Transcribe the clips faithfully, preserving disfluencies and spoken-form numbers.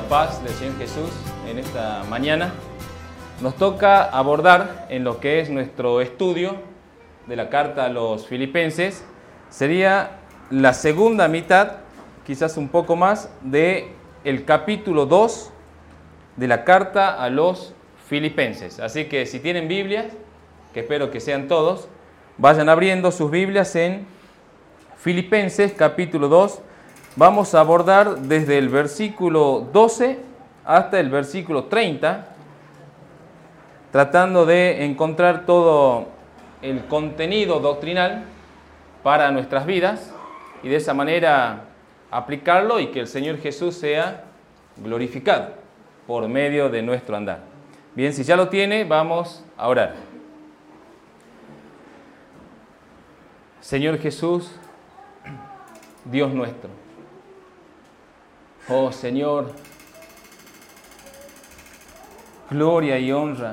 paz del Señor Jesús en esta mañana. Nos toca abordar en lo que es nuestro estudio de la carta a los Filipenses. Sería la segunda mitad, quizás un poco más, de el capítulo dos de la carta a los Filipenses. Así que si tienen Biblias, que espero que sean todos, vayan abriendo sus Biblias en Filipenses capítulo dos. Vamos a abordar desde el versículo doce hasta el versículo treinta, tratando de encontrar todo el contenido doctrinal para nuestras vidas y de esa manera aplicarlo y que el Señor Jesús sea glorificado por medio de nuestro andar. Bien, si ya lo tiene, vamos a orar. Señor Jesús, Dios nuestro, oh Señor, gloria y honra,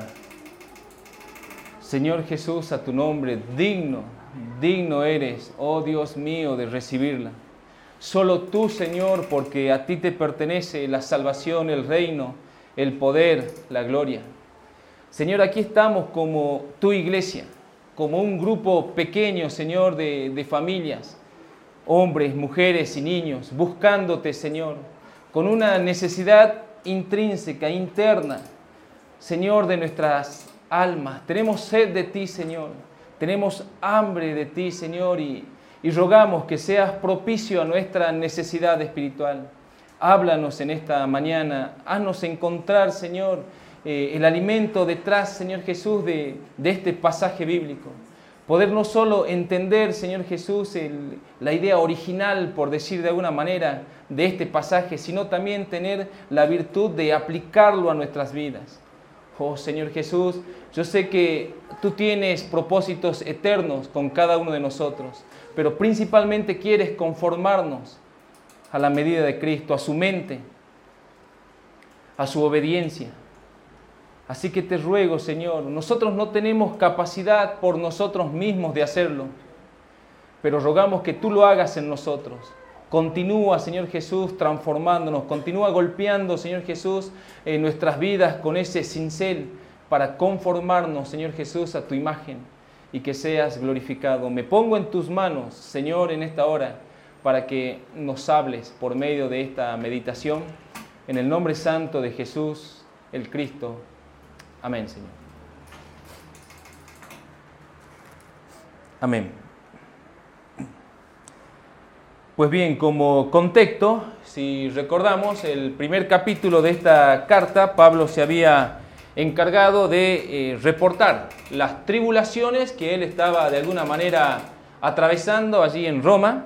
Señor Jesús, a tu nombre, digno, digno eres, oh Dios mío, de recibirla. Solo tú, Señor, porque a ti te pertenece la salvación, el reino, el poder, la gloria. Señor, aquí estamos como tu iglesia, como un grupo pequeño, Señor, de, de familias, hombres, mujeres y niños, buscándote, Señor, con una necesidad intrínseca, interna, Señor, de nuestras almas. Tenemos sed de ti, Señor, tenemos hambre de ti, Señor, y, y rogamos que seas propicio a nuestra necesidad espiritual. Háblanos en esta mañana, haznos encontrar, Señor, eh, el alimento detrás, Señor Jesús, de, de este pasaje bíblico. Poder no solo entender, Señor Jesús, el, la idea original, por decir de alguna manera, de este pasaje, sino también tener la virtud de aplicarlo a nuestras vidas. Oh Señor Jesús, yo sé que tú tienes propósitos eternos con cada uno de nosotros, pero principalmente quieres conformarnos a la medida de Cristo, a su mente, a su obediencia. Así que te ruego, Señor, nosotros no tenemos capacidad por nosotros mismos de hacerlo, pero rogamos que tú lo hagas en nosotros. Continúa, Señor Jesús, transformándonos, continúa golpeando, Señor Jesús, en nuestras vidas con ese cincel para conformarnos, Señor Jesús, a tu imagen y que seas glorificado. Me pongo en tus manos, Señor, en esta hora, para que nos hables por medio de esta meditación. En el nombre santo de Jesús, el Cristo. Amén, Señor. Amén. Pues bien, como contexto, si recordamos, el primer capítulo de esta carta, Pablo se había encargado de eh, reportar las tribulaciones que él estaba de alguna manera atravesando allí en Roma,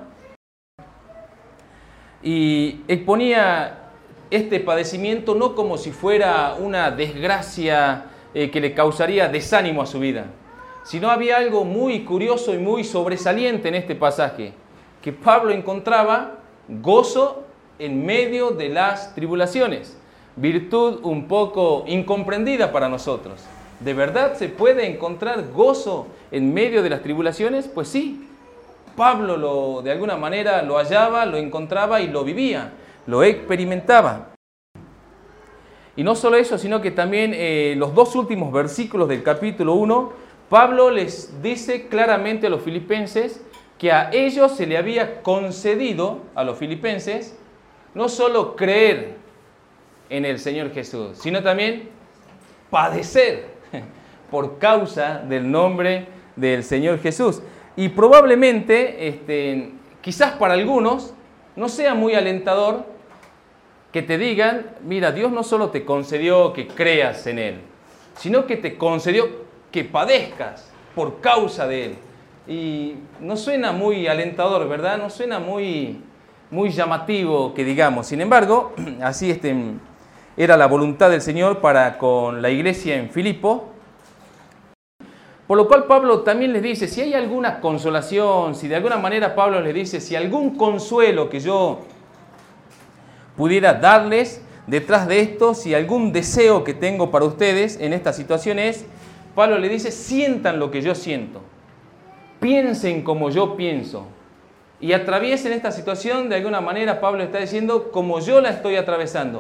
y exponía este padecimiento no como si fuera una desgracia eh, que le causaría desánimo a su vida, sino había algo muy curioso y muy sobresaliente en este pasaje, que Pablo encontraba gozo en medio de las tribulaciones, virtud un poco incomprendida para nosotros. ¿De verdad se puede encontrar gozo en medio de las tribulaciones? Pues sí, Pablo lo, de alguna manera lo hallaba, lo encontraba y lo vivía, lo experimentaba. Y no solo eso, sino que también eh, los dos últimos versículos del capítulo uno, Pablo les dice claramente a los filipenses que a ellos se le había concedido, a los filipenses, no solo creer en el Señor Jesús, sino también padecer por causa del nombre del Señor Jesús. Y probablemente, este, quizás para algunos, no sea muy alentador que te digan, mira, Dios no solo te concedió que creas en Él, sino que te concedió que padezcas por causa de Él. Y no suena muy alentador, ¿verdad? No suena muy, muy llamativo que digamos. Sin embargo, así este, era la voluntad del Señor para con la iglesia en Filipo. Por lo cual Pablo también les dice, si hay alguna consolación, si de alguna manera Pablo les dice, si algún consuelo que yo pudiera darles detrás de esto, si algún deseo que tengo para ustedes en esta situación es, Pablo le dice, sientan lo que yo siento. Piensen como yo pienso y atraviesen esta situación de alguna manera. Pablo está diciendo como yo la estoy atravesando.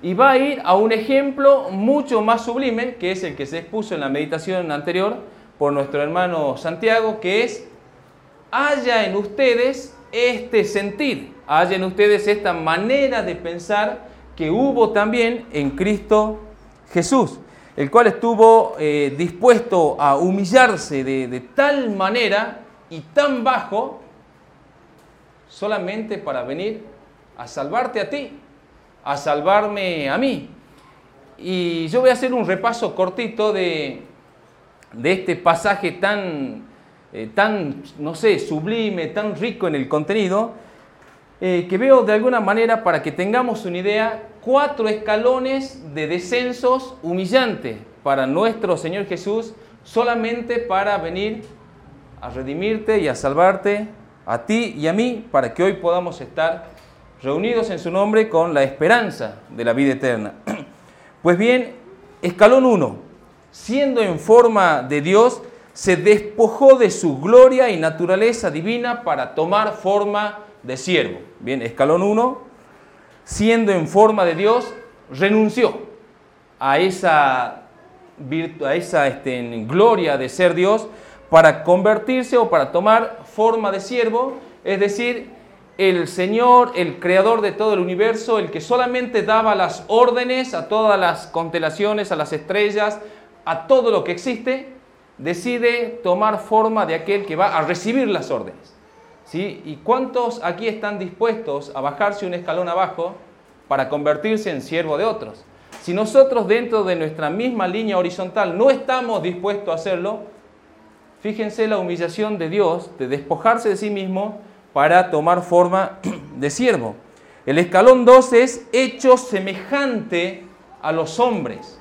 y va a ir a un ejemplo mucho más sublime, que es el que se expuso en la meditación anterior por nuestro hermano Santiago, que es: haya en ustedes este sentir, haya en ustedes esta manera de pensar que hubo también en Cristo Jesús, el cual estuvo eh, dispuesto a humillarse de, de tal manera y tan bajo, solamente para venir a salvarte a ti, a salvarme a mí. Y yo voy a hacer un repaso cortito de, de este pasaje tan, eh, tan, no sé, sublime, tan rico en el contenido, eh, que veo de alguna manera, para que tengamos una idea, cuatro escalones de descensos humillantes para nuestro Señor Jesús, solamente para venir a redimirte y a salvarte a ti y a mí, para que hoy podamos estar reunidos en su nombre con la esperanza de la vida eterna. Pues bien, escalón uno, siendo en forma de Dios, se despojó de su gloria y naturaleza divina para tomar forma de siervo. Bien, escalón uno, siendo en forma de Dios, renunció a esa, virtu- a esa este, gloria de ser Dios para convertirse o para tomar forma de siervo, es decir, el Señor, el creador de todo el universo, el que solamente daba las órdenes a todas las constelaciones, a las estrellas, a todo lo que existe, decide tomar forma de aquel que va a recibir las órdenes. ¿Sí? ¿Y cuántos aquí están dispuestos a bajarse un escalón abajo para convertirse en siervo de otros? Si nosotros dentro de nuestra misma línea horizontal no estamos dispuestos a hacerlo, fíjense la humillación de Dios, de despojarse de sí mismo para tomar forma de siervo. El escalón dos es hecho semejante a los hombres.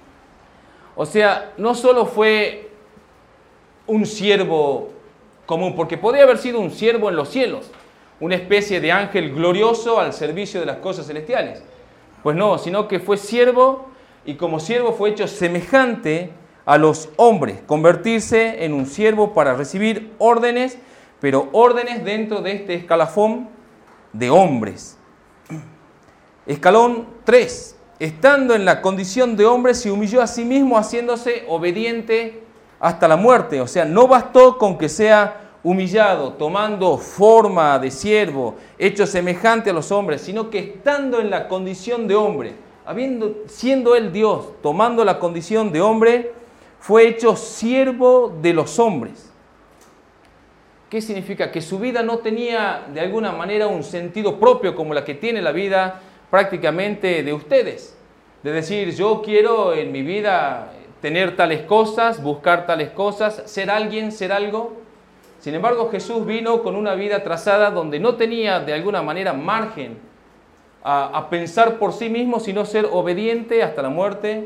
O sea, no solo fue un siervo común, porque podría haber sido un siervo en los cielos, una especie de ángel glorioso al servicio de las cosas celestiales. Pues no, sino que fue siervo, y como siervo fue hecho semejante a los hombres, convertirse en un siervo para recibir órdenes, pero órdenes dentro de este escalafón de hombres. Escalón tres. Estando en la condición de hombre, se humilló a sí mismo, haciéndose obediente hasta la muerte. O sea, no bastó con que sea humillado, tomando forma de siervo, hecho semejante a los hombres, sino que estando en la condición de hombre, habiendo, siendo él Dios, tomando la condición de hombre, fue hecho siervo de los hombres. ¿Qué significa? Que su vida no tenía de alguna manera un sentido propio como la que tiene la vida prácticamente de ustedes. De decir, yo quiero en mi vida tener tales cosas, buscar tales cosas, ser alguien, ser algo. Sin embargo, Jesús vino con una vida trazada donde no tenía de alguna manera margen a, a pensar por sí mismo, sino ser obediente hasta la muerte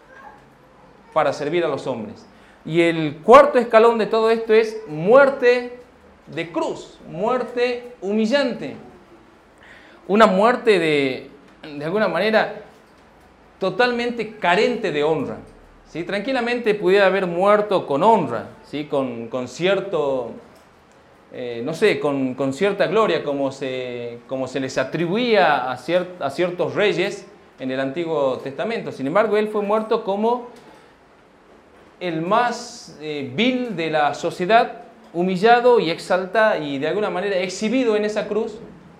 para servir a los hombres. Y el cuarto escalón de todo esto es muerte de cruz, muerte humillante, una muerte de, de alguna manera totalmente carente de honra. ¿Sí? Tranquilamente pudiera haber muerto con honra, ¿sí? con, con cierto, eh, no sé, con, con cierta gloria, como se, como se les atribuía a, ciert, a ciertos reyes en el Antiguo Testamento. Sin embargo, él fue muerto como el más eh, vil de la sociedad, humillado y exaltado y de alguna manera exhibido en esa cruz.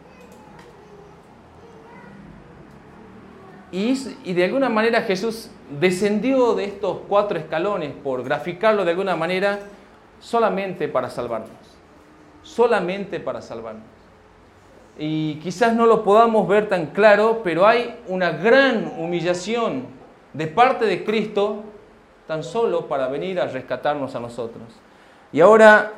Y, y de alguna manera Jesús descendió de estos cuatro escalones, por graficarlo de alguna manera, solamente para salvarnos. Solamente para salvarnos. Y quizás no lo podamos ver tan claro, pero hay una gran humillación de parte de Cristo tan solo para venir a rescatarnos a nosotros. Y ahora,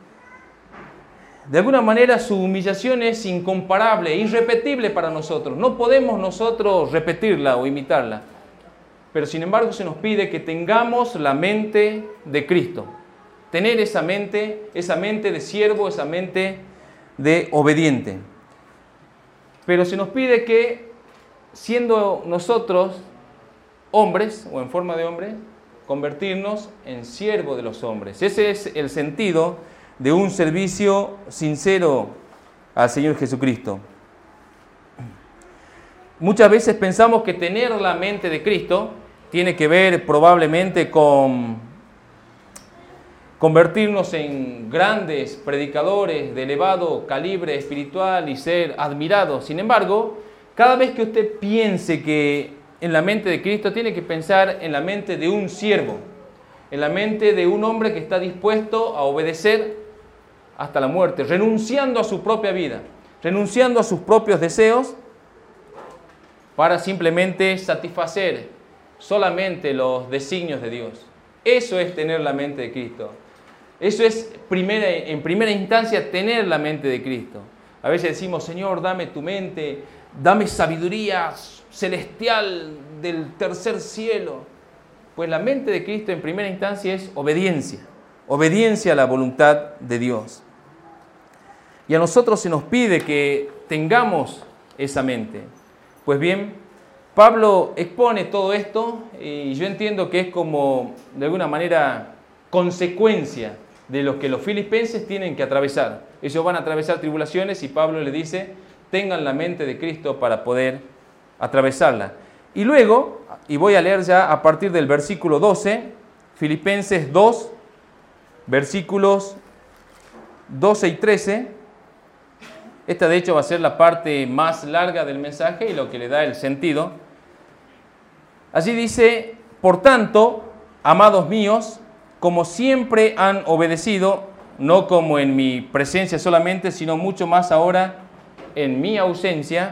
de alguna manera su humillación es incomparable, irrepetible para nosotros. No podemos nosotros repetirla o imitarla. Pero sin embargo se nos pide que tengamos la mente de Cristo. Tener esa mente, esa mente de siervo, esa mente de obediente. Pero se nos pide que, siendo nosotros hombres o en forma de hombres, convertirnos en siervo de los hombres. Ese es el sentido de un servicio sincero al Señor Jesucristo. muchas veces pensamos que tener la mente de Cristo tiene que ver probablemente con convertirnos en grandes predicadores de elevado calibre espiritual y ser admirados. Sin embargo, cada vez que usted piense que en la mente de Cristo, tiene que pensar en la mente de un siervo, en la mente de un hombre que está dispuesto a obedecer hasta la muerte, renunciando a su propia vida, renunciando a sus propios deseos para simplemente satisfacer solamente los designios de Dios. Eso es tener la mente de Cristo. Eso es primera, en primera instancia tener la mente de Cristo. A veces decimos, Señor, dame tu mente, dame sabiduría celestial del tercer cielo. Pues la mente de Cristo en primera instancia es obediencia, obediencia a la voluntad de Dios. Y a nosotros se nos pide que tengamos esa mente. Pues bien, Pablo expone todo esto y yo entiendo que es como, de alguna manera, consecuencia de lo que los filipenses tienen que atravesar. Ellos van a atravesar tribulaciones y Pablo les dice, tengan la mente de Cristo para poder atravesarla. Y luego, y voy a leer ya a partir del versículo doce, Filipenses dos, versículos doce y trece. Esta de hecho va a ser la parte más larga del mensaje y lo que le da el sentido. Allí dice, por tanto, amados míos, como siempre han obedecido, no como en mi presencia solamente, sino mucho más ahora en mi ausencia,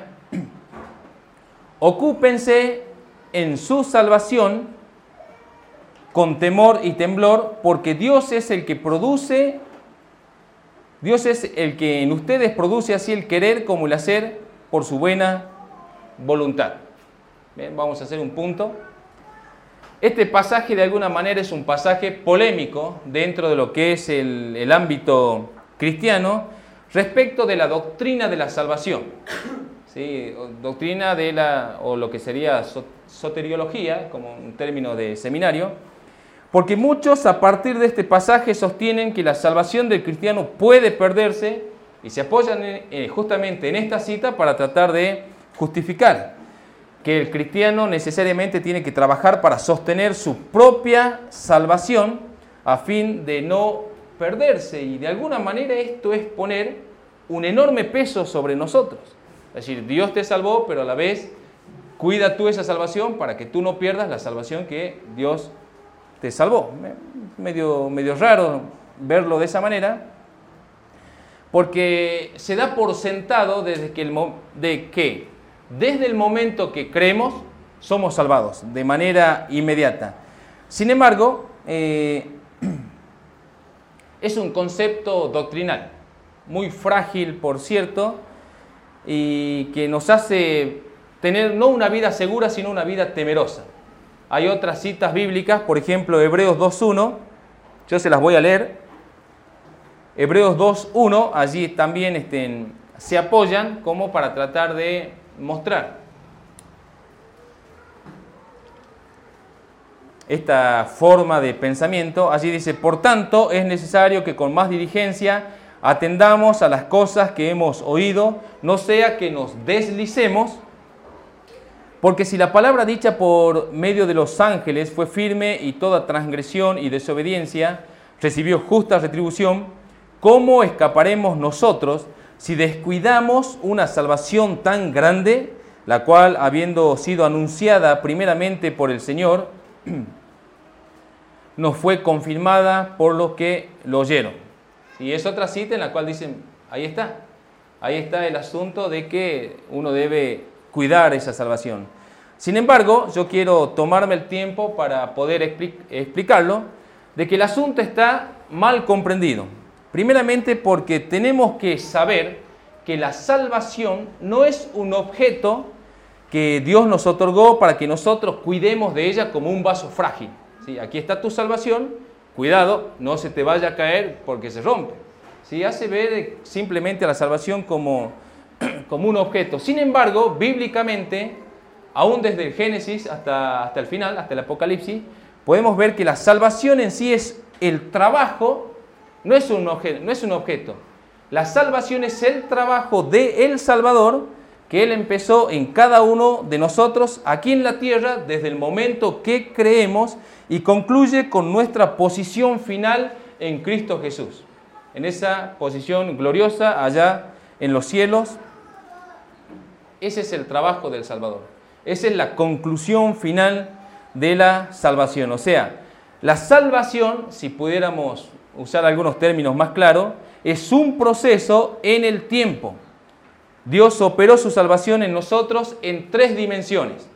ocúpense en su salvación con temor y temblor, porque Dios es el que produce, Dios es el que en ustedes produce así el querer como el hacer por su buena voluntad. Bien, vamos a hacer un punto. Este pasaje de alguna manera es un pasaje polémico dentro de lo que es el, el ámbito cristiano respecto de la doctrina de la salvación. ¿Sí? Doctrina de la, o lo que sería soteriología, como un término de seminario, porque muchos a partir de este pasaje sostienen que la salvación del cristiano puede perderse y se apoyan en, eh, justamente en esta cita para tratar de justificar que el cristiano necesariamente tiene que trabajar para sostener su propia salvación a fin de no perderse. Y de alguna manera esto es poner un enorme peso sobre nosotros. Es decir, Dios te salvó, pero a la vez cuida tú esa salvación para que tú no pierdas la salvación que Dios te salvó. Medio, medio raro verlo de esa manera, porque se da por sentado desde que el, de que desde el momento que creemos, somos salvados de manera inmediata. Sin embargo, eh, es un concepto doctrinal, muy frágil, por cierto, y que nos hace tener no una vida segura, sino una vida temerosa. Hay otras citas bíblicas, por ejemplo, Hebreos dos uno, yo se las voy a leer. Hebreos dos uno, allí también este, se apoyan como para tratar de mostrar esta forma de pensamiento. Allí dice, por tanto, es necesario que con más diligencia atendamos a las cosas que hemos oído, no sea que nos deslicemos, porque si la palabra dicha por medio de los ángeles fue firme y toda transgresión y desobediencia recibió justa retribución, ¿cómo escaparemos nosotros si descuidamos una salvación tan grande, la cual, habiendo sido anunciada primeramente por el Señor, nos fue confirmada por los que lo oyeron? Y es otra cita en la cual dicen, ahí está, ahí está el asunto de que uno debe cuidar esa salvación. Sin embargo, yo quiero tomarme el tiempo para poder expli- explicarlo, de que el asunto está mal comprendido. Primeramente porque tenemos que saber que la salvación no es un objeto que Dios nos otorgó para que nosotros cuidemos de ella como un vaso frágil. ¿Sí? Aquí está tu salvación, cuidado, no se te vaya a caer porque se rompe. ¿Sí? Hace ver simplemente a la salvación como, como un objeto. Sin embargo, bíblicamente, aún desde el Génesis hasta, hasta el final, hasta el Apocalipsis, podemos ver que la salvación en sí es el trabajo. No es un objeto, no es un objeto. La salvación es el trabajo del Salvador que Él empezó en cada uno de nosotros aquí en la tierra desde el momento que creemos y concluye con nuestra posición final en Cristo Jesús. En esa posición gloriosa allá en los cielos. Ese es el trabajo del Salvador. Esa es la conclusión final de la salvación. O sea, la salvación, si pudiéramos usar algunos términos más claros, es un proceso en el tiempo. Dios operó su salvación en nosotros en tres dimensiones.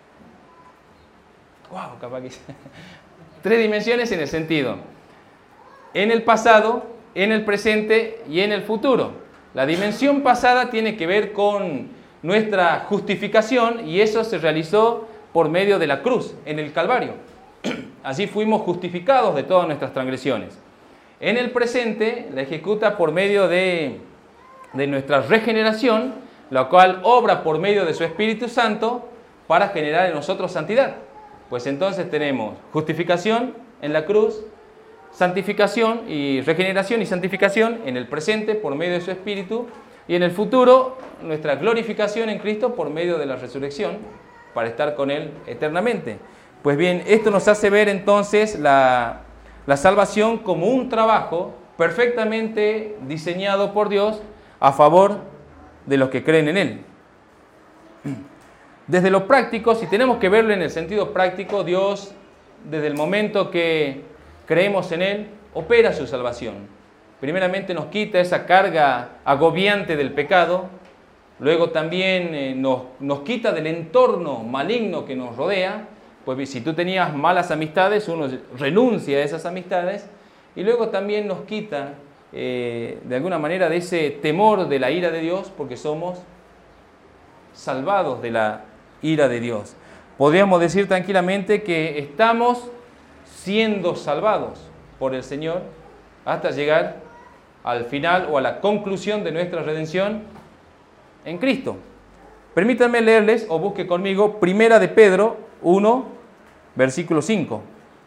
Wow, capaz que... Tres dimensiones en el sentido, en el pasado, en el presente y en el futuro. La dimensión pasada tiene que ver con nuestra justificación y eso se realizó por medio de la cruz, en el Calvario. Así fuimos justificados de todas nuestras transgresiones. En el presente la ejecuta por medio de, de nuestra regeneración, la cual obra por medio de su Espíritu Santo para generar en nosotros santidad. Pues entonces tenemos justificación en la cruz, santificación y regeneración y santificación en el presente por medio de su Espíritu y en el futuro nuestra glorificación en Cristo por medio de la resurrección para estar con Él eternamente. Pues bien, esto nos hace ver entonces la, la salvación como un trabajo perfectamente diseñado por Dios a favor de los que creen en Él. Desde lo práctico, si tenemos que verlo en el sentido práctico, Dios, desde el momento que creemos en Él, opera su salvación. Primeramente nos quita esa carga agobiante del pecado, luego también eh, nos, nos quita del entorno maligno que nos rodea, pues si tú tenías malas amistades, uno renuncia a esas amistades, y luego también nos quita eh, de alguna manera de ese temor de la ira de Dios, porque somos salvados de la ira de Dios. Podríamos decir tranquilamente que estamos siendo salvados por el Señor hasta llegar al final o a la conclusión de nuestra redención en Cristo. Permítanme leerles o busque conmigo Primera de Pedro uno, versículo cinco.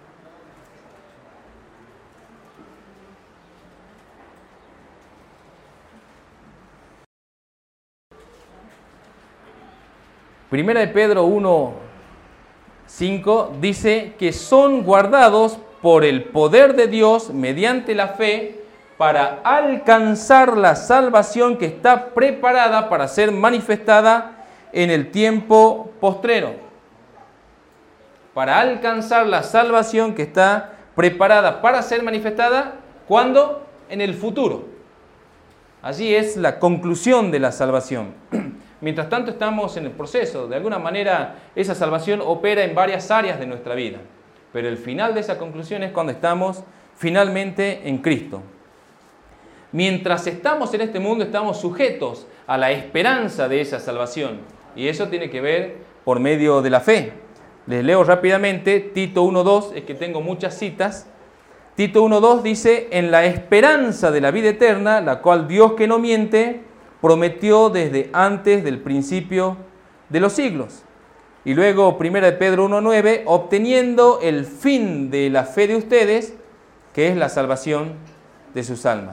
Primera de Pedro uno, cinco dice que son guardados por el poder de Dios mediante la fe para alcanzar la salvación que está preparada para ser manifestada en el tiempo postrero. Para alcanzar la salvación que está preparada para ser manifestada, ¿cuándo? En el futuro. Así es la conclusión de la salvación. Mientras tanto estamos en el proceso. De alguna manera esa salvación opera en varias áreas de nuestra vida. Pero el final de esa conclusión es cuando estamos finalmente en Cristo. Mientras estamos en este mundo estamos sujetos a la esperanza de esa salvación. Y eso tiene que ver por medio de la fe. Les leo rápidamente Tito uno dos, es que tengo muchas citas. Tito uno dos dice, en la esperanza de la vida eterna, la cual Dios que no miente, prometió desde antes del principio de los siglos. Y luego Primera de Pedro uno nueve, obteniendo el fin de la fe de ustedes, que es la salvación de sus almas.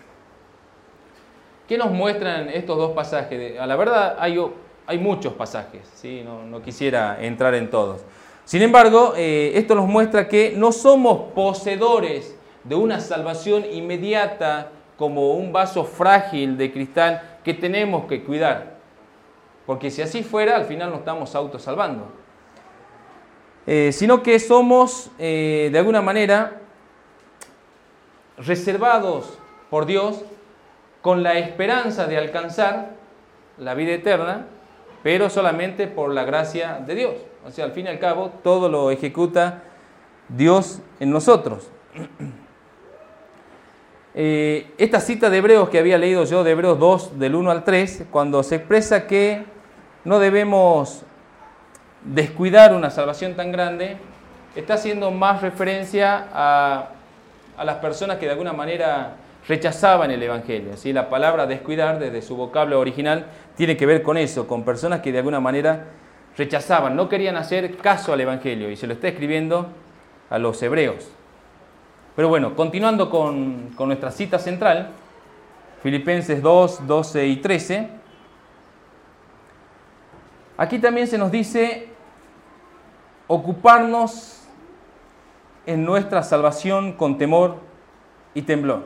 ¿Qué nos muestran estos dos pasajes? A la verdad hay, hay muchos pasajes, ¿sí? no, no quisiera entrar en todos. Sin embargo, eh, esto nos muestra que no somos poseedores de una salvación inmediata como un vaso frágil de cristal que tenemos que cuidar. Porque si así fuera, al final nos estamos autosalvando. Eh, sino que somos, eh, de alguna manera, reservados por Dios con la esperanza de alcanzar la vida eterna, pero solamente por la gracia de Dios. O sea, al fin y al cabo, todo lo ejecuta Dios en nosotros. Eh, esta cita de Hebreos que había leído yo, de Hebreos dos, del uno al tres, cuando se expresa que no debemos descuidar una salvación tan grande, está haciendo más referencia a, a las personas que de alguna manera rechazaban el Evangelio. ¿Sí? La palabra descuidar, desde su vocablo original, tiene que ver con eso, con personas que de alguna manera rechazaban, no querían hacer caso al Evangelio, y se lo está escribiendo a los hebreos. Pero bueno, continuando con, con nuestra cita central, Filipenses dos, doce y trece, Aquí también se nos dice ocuparnos en nuestra salvación con temor y temblor.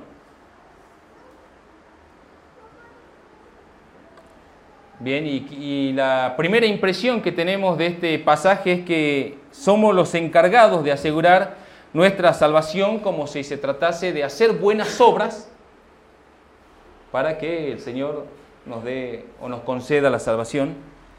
Bien, y, y la primera impresión que tenemos de este pasaje es que somos los encargados de asegurar nuestra salvación como si se tratase de hacer buenas obras para que el Señor nos dé o nos conceda la salvación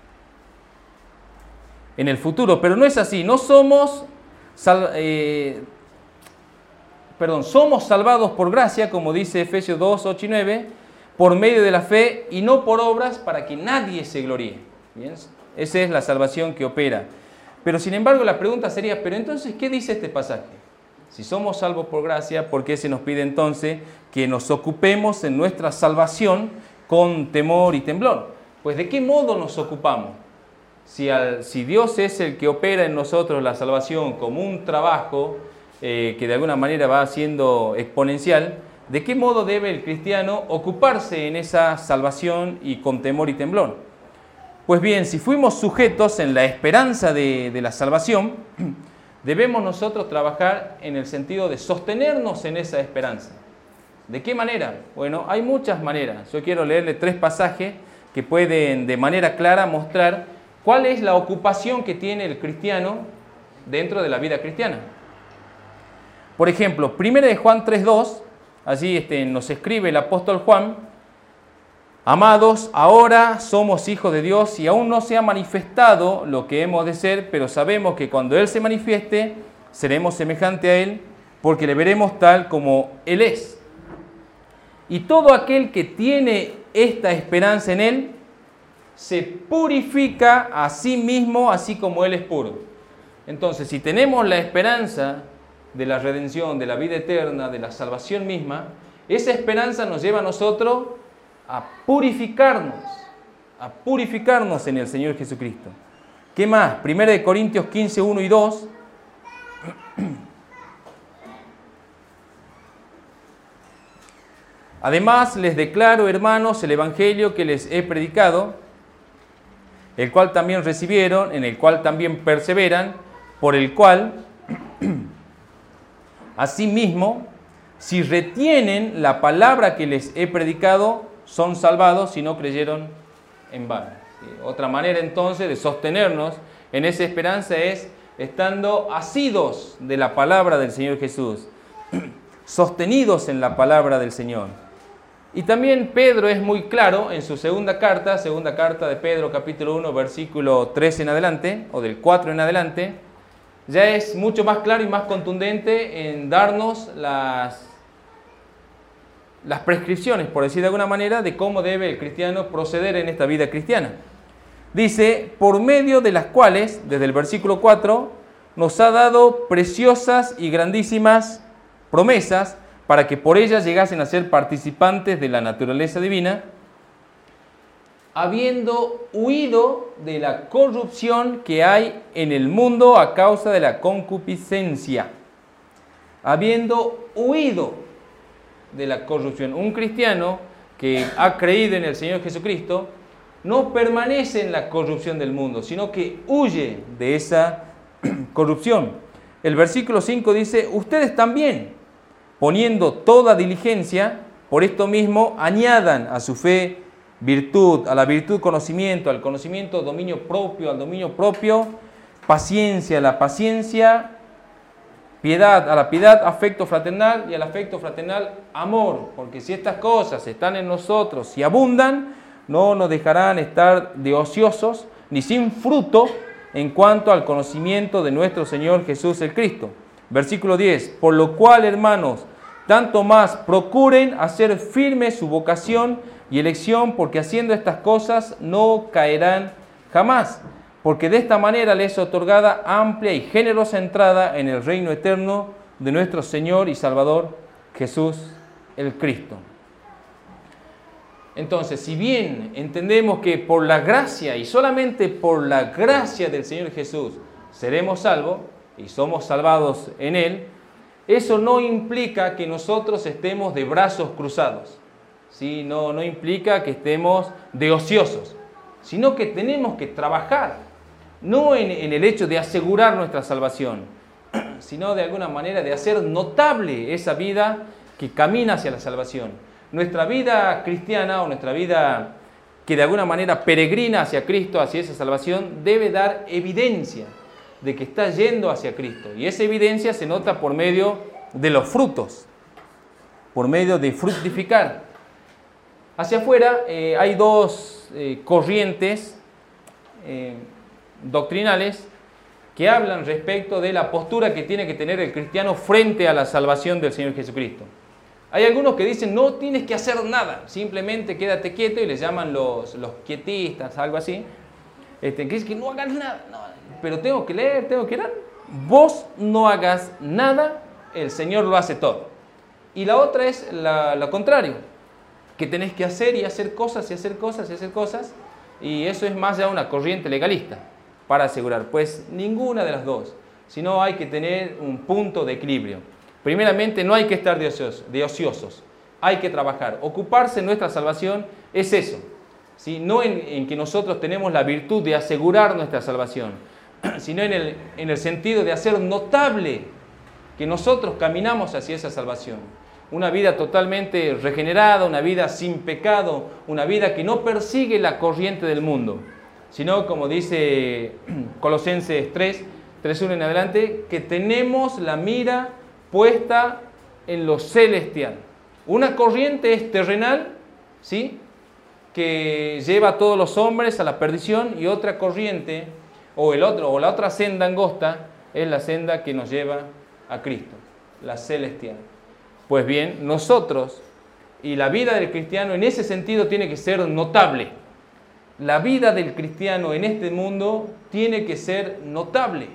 en el futuro. Pero no es así, no somos, sal, eh, perdón, somos salvados por gracia, como dice Efesios dos, ocho y nueve, por medio de la fe y no por obras para que nadie se gloríe. ¿Bien? Esa es la salvación que opera. Pero sin embargo la pregunta sería, ¿pero entonces qué dice este pasaje? Si somos salvos por gracia, ¿por qué se nos pide entonces que nos ocupemos en nuestra salvación con temor y temblor? Pues ¿de qué modo nos ocupamos? Si, al, si Dios es el que opera en nosotros la salvación como un trabajo eh, que de alguna manera va siendo exponencial, ¿de qué modo debe el cristiano ocuparse en esa salvación y con temor y temblor? Pues bien, si fuimos sujetos en la esperanza de, de la salvación, debemos nosotros trabajar en el sentido de sostenernos en esa esperanza. ¿De qué manera? Bueno, hay muchas maneras. Yo quiero leerle tres pasajes que pueden de manera clara mostrar cuál es la ocupación que tiene el cristiano dentro de la vida cristiana. Por ejemplo, primera de Juan tres dos, allí este, nos escribe el apóstol Juan: amados, ahora somos hijos de Dios y aún no se ha manifestado lo que hemos de ser, pero sabemos que cuando Él se manifieste, seremos semejantes a Él, porque le veremos tal como Él es. Y todo aquel que tiene esta esperanza en Él, se purifica a sí mismo, así como Él es puro. Entonces, si tenemos la esperanza de la redención, de la vida eterna, de la salvación misma, esa esperanza nos lleva a nosotros a purificarnos, a purificarnos en el Señor Jesucristo. ¿Qué más? primera de Corintios quince, uno y dos. Además, les declaro, hermanos, el evangelio que les he predicado, el cual también recibieron, en el cual también perseveran, por el cual, asimismo, si retienen la palabra que les he predicado, son salvados si no creyeron en vano. ¿Sí? Otra manera entonces de sostenernos en esa esperanza es estando asidos de la palabra del Señor Jesús, sostenidos en la palabra del Señor. Y también Pedro es muy claro en su segunda carta, segunda carta de Pedro, capítulo uno, versículo tres en adelante, o del cuatro en adelante, ya es mucho más claro y más contundente en darnos las, las prescripciones, por decir de alguna manera, de cómo debe el cristiano proceder en esta vida cristiana. Dice, por medio de las cuales, desde el versículo cuatro, nos ha dado preciosas y grandísimas promesas, para que por ellas llegasen a ser participantes de la naturaleza divina, habiendo huido de la corrupción que hay en el mundo a causa de la concupiscencia. Habiendo huido de la corrupción. Un cristiano que ha creído en el Señor Jesucristo no permanece en la corrupción del mundo, sino que huye de esa corrupción. El versículo cinco dice, ustedes también, poniendo toda diligencia, por esto mismo, añadan a su fe virtud, a la virtud conocimiento, al conocimiento dominio propio, al dominio propio paciencia, a la paciencia piedad, a la piedad afecto fraternal y al afecto fraternal amor, porque si estas cosas están en nosotros y abundan, no nos dejarán estar de ociosos ni sin fruto en cuanto al conocimiento de nuestro Señor Jesús el Cristo. Versículo diez, por lo cual, hermanos, tanto más procuren hacer firme su vocación y elección, porque haciendo estas cosas no caerán jamás, porque de esta manera les es otorgada amplia y generosa entrada en el reino eterno de nuestro Señor y Salvador Jesús el Cristo. Entonces, si bien entendemos que por la gracia y solamente por la gracia del Señor Jesús seremos salvos y somos salvados en Él, eso no implica que nosotros estemos de brazos cruzados, ¿sí? No, no implica que estemos de ociosos, sino que tenemos que trabajar, no en, en el hecho de asegurar nuestra salvación, sino de alguna manera de hacer notable esa vida que camina hacia la salvación. Nuestra vida cristiana o nuestra vida que de alguna manera peregrina hacia Cristo, hacia esa salvación, debe dar evidencia de que está yendo hacia Cristo. Y esa evidencia se nota por medio de los frutos, por medio de fructificar. Hacia afuera eh, hay dos eh, corrientes eh, doctrinales que hablan respecto de la postura que tiene que tener el cristiano frente a la salvación del Señor Jesucristo. Hay algunos que dicen, no tienes que hacer nada, simplemente quédate quieto, y les llaman los, los quietistas, algo así, este, que dicen que no hagas nada, no, pero tengo que leer, tengo que orar. Vos no hagas nada, el Señor lo hace todo. Y la otra es la, lo contrario, que tenés que hacer y hacer cosas y hacer cosas y hacer cosas, y eso es más ya una corriente legalista para asegurar. Pues ninguna de las dos, sino hay que tener un punto de equilibrio. Primeramente, no hay que estar de ociosos, de ociosos, hay que trabajar. Ocuparse en nuestra salvación es eso, ¿sí? No en, en que nosotros tenemos la virtud de asegurar nuestra salvación, sino en el, en el sentido de hacer notable que nosotros caminamos hacia esa salvación. Una vida totalmente regenerada, una vida sin pecado, una vida que no persigue la corriente del mundo, sino, como dice Colosenses tres, tres uno en adelante, que tenemos la mira puesta en lo celestial. Una corriente es terrenal, ¿sí?, que lleva a todos los hombres a la perdición, y otra corriente, o, el otro, o la otra senda angosta, es la senda que nos lleva a Cristo, la celestial. Pues bien, nosotros, y la vida del cristiano en ese sentido tiene que ser notable. La vida del cristiano en este mundo tiene que ser notable,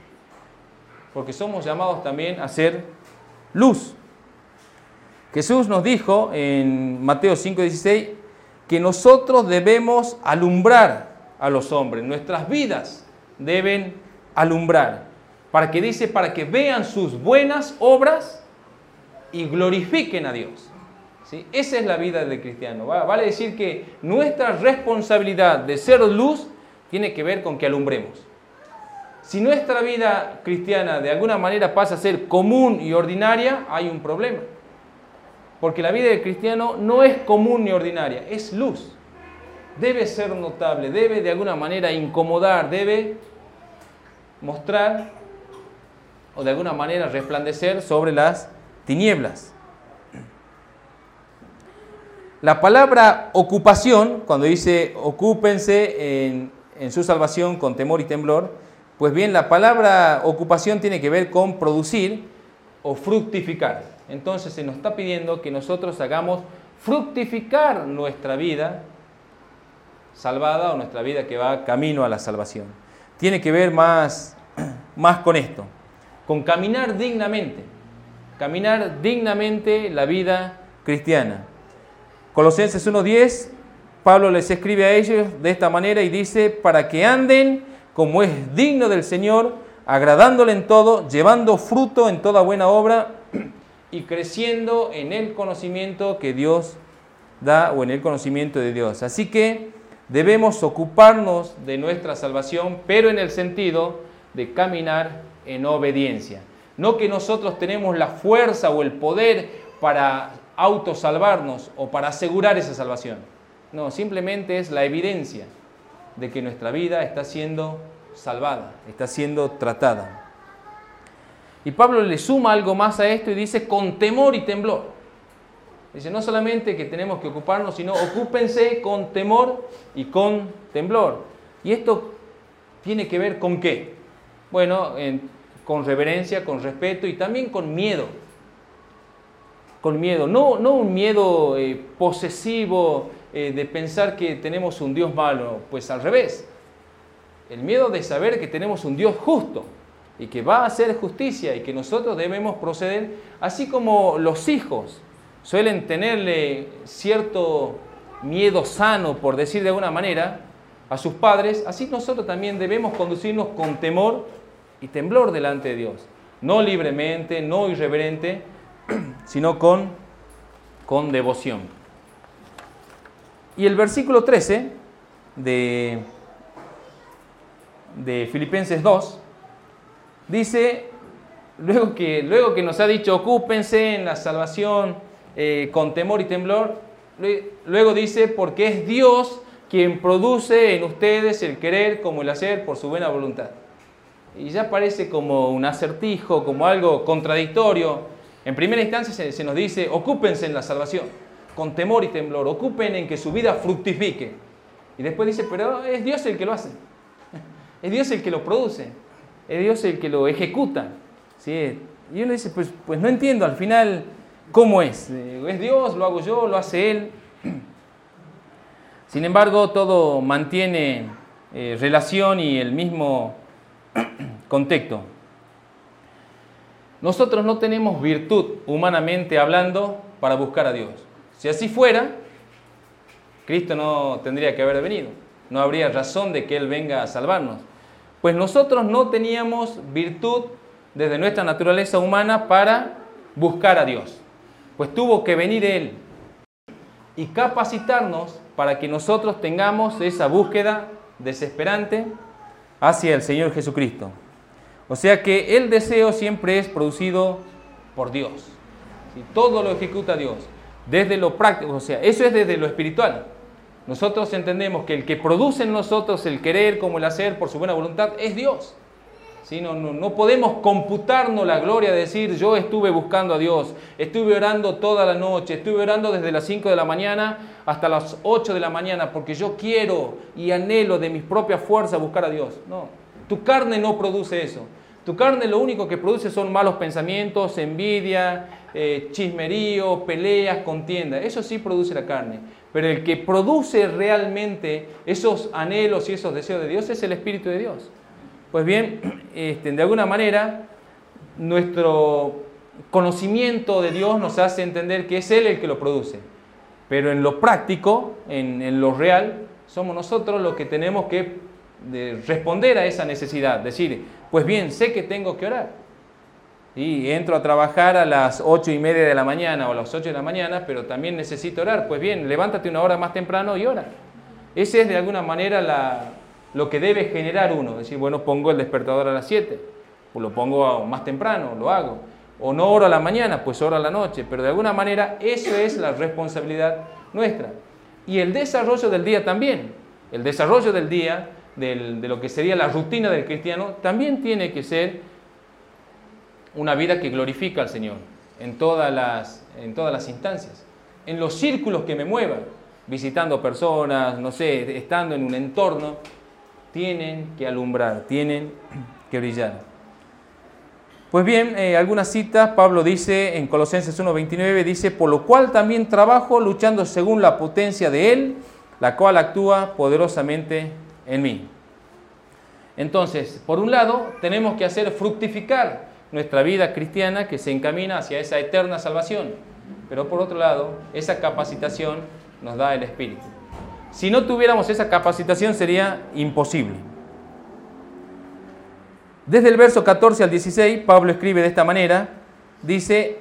porque somos llamados también a ser luz. Jesús nos dijo en Mateo cinco dieciséis que nosotros debemos alumbrar a los hombres, nuestras vidas deben alumbrar, para que dice, para que vean sus buenas obras y glorifiquen a Dios. ¿Sí? Esa es la vida del cristiano. Vale decir que nuestra responsabilidad de ser luz tiene que ver con que alumbremos. Si nuestra vida cristiana de alguna manera pasa a ser común y ordinaria, hay un problema. Porque la vida del cristiano no es común ni ordinaria, es luz. Debe ser notable, debe de alguna manera incomodar, debe mostrar o de alguna manera resplandecer sobre las tinieblas. La palabra ocupación, cuando dice ocúpense en, en su salvación con temor y temblor, pues bien, la palabra ocupación tiene que ver con producir o fructificar. Entonces se nos está pidiendo que nosotros hagamos fructificar nuestra vida salvada o nuestra vida que va camino a la salvación. Tiene que ver más, más con esto, con caminar dignamente, caminar dignamente la vida cristiana. Colosenses uno diez, Pablo les escribe a ellos de esta manera y dice, para que anden como es digno del Señor, agradándole en todo, llevando fruto en toda buena obra y creciendo en el conocimiento que Dios da o en el conocimiento de Dios. Así que debemos ocuparnos de nuestra salvación, pero en el sentido de caminar en obediencia. No que nosotros tenemos la fuerza o el poder para autosalvarnos o para asegurar esa salvación. No, simplemente es la evidencia de que nuestra vida está siendo salvada, está siendo tratada. Y Pablo le suma algo más a esto y dice con temor y temblor. Dice no solamente que tenemos que ocuparnos, sino ocúpense con temor y con temblor. ¿Y esto tiene que ver con qué? Bueno, en, con reverencia, con respeto y también con miedo. Con miedo, no, no un miedo eh, posesivo eh, de pensar que tenemos un Dios malo, pues al revés. El miedo de saber que tenemos un Dios justo y que va a hacer justicia y que nosotros debemos proceder, así como los hijos suelen tenerle cierto miedo sano, por decir de alguna manera, a sus padres, así nosotros también debemos conducirnos con temor y temblor delante de Dios. No libremente, no irreverente, sino con, con devoción. Y el versículo trece de, de Filipenses dos, dice, luego que, luego que nos ha dicho, ocúpense en la salvación eh, con temor y temblor, luego dice, porque es Dios quien produce en ustedes el querer como el hacer por su buena voluntad. Y ya parece como un acertijo, como algo contradictorio. En primera instancia se, se nos dice, ocúpense en la salvación, con temor y temblor, ocupen en que su vida fructifique. Y después dice, pero es Dios el que lo hace, es Dios el que lo produce, es Dios el que lo ejecuta. ¿Sí? Y uno dice, pues, pues no entiendo al final cómo es. ¿Es Dios? ¿Lo hago yo? ¿Lo hace Él? Sin embargo, todo mantiene eh, relación y el mismo contexto. Nosotros no tenemos virtud, humanamente hablando, para buscar a Dios. Si así fuera, Cristo no tendría que haber venido. No habría razón de que Él venga a salvarnos. Pues nosotros no teníamos virtud desde nuestra naturaleza humana para buscar a Dios. Pues tuvo que venir Él y capacitarnos para que nosotros tengamos esa búsqueda desesperante hacia el Señor Jesucristo. O sea que el deseo siempre es producido por Dios. ¿Sí? Todo lo ejecuta Dios, desde lo práctico, o sea, eso es desde lo espiritual. Nosotros entendemos que el que produce en nosotros el querer como el hacer por su buena voluntad es Dios. ¿Sí? No, no, no podemos computarnos la gloria de decir, yo estuve buscando a Dios, estuve orando toda la noche, estuve orando desde las cinco de la mañana hasta las ocho de la mañana, porque yo quiero y anhelo de mis propias fuerzas buscar a Dios. No, tu carne no produce eso. Tu carne lo único que produce son malos pensamientos, envidia, eh, chismerío, peleas, contienda. Eso sí produce la carne. Pero el que produce realmente esos anhelos y esos deseos de Dios es el Espíritu de Dios. Pues bien, este, de alguna manera, nuestro conocimiento de Dios nos hace entender que es Él el que lo produce. Pero en lo práctico, en, en lo real, somos nosotros los que tenemos que de responder a esa necesidad. Decir, pues bien, sé que tengo que orar. Y entro a trabajar a las ocho y media de la mañana o a las ocho de la mañana, pero también necesito orar. Pues bien, levántate una hora más temprano y ora. Ese es de alguna manera la... lo que debe generar uno, decir, bueno, pongo el despertador a las siete, o lo pongo más temprano, lo hago, o no oro a la mañana, pues oro a la noche, pero de alguna manera eso es la responsabilidad nuestra. Y el desarrollo del día también, el desarrollo del día, del, de lo que sería la rutina del cristiano, también tiene que ser una vida que glorifica al Señor, en todas las, en todas las instancias, en los círculos que me muevan, visitando personas, no sé, estando en un entorno, tienen que alumbrar, tienen que brillar. Pues bien, eh, algunas citas, Pablo dice en Colosenses uno veintinueve, dice, por lo cual también trabajo luchando según la potencia de Él, la cual actúa poderosamente en mí. Entonces, por un lado, tenemos que hacer fructificar nuestra vida cristiana que se encamina hacia esa eterna salvación. Pero por otro lado, esa capacitación nos da el Espíritu. Si no tuviéramos esa capacitación sería imposible. Desde el verso catorce al dieciséis, Pablo escribe de esta manera, dice,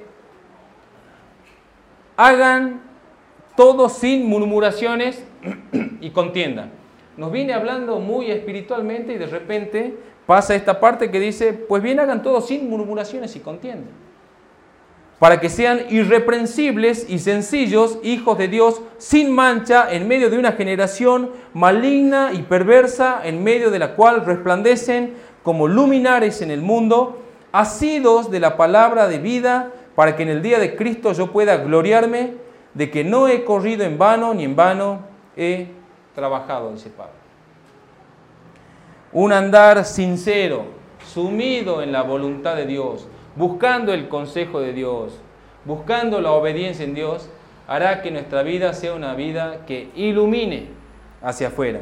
hagan todo sin murmuraciones y contienda. Nos viene hablando muy espiritualmente y de repente pasa esta parte que dice, pues bien, hagan todo sin murmuraciones y contienda, para que sean irreprensibles y sencillos, hijos de Dios, sin mancha, en medio de una generación maligna y perversa, en medio de la cual resplandecen como luminares en el mundo, asidos de la palabra de vida, para que en el día de Cristo yo pueda gloriarme de que no he corrido en vano, ni en vano he trabajado, dice Pablo. Un andar sincero, sumido en la voluntad de Dios, buscando el consejo de Dios, buscando la obediencia en Dios, hará que nuestra vida sea una vida que ilumine hacia afuera.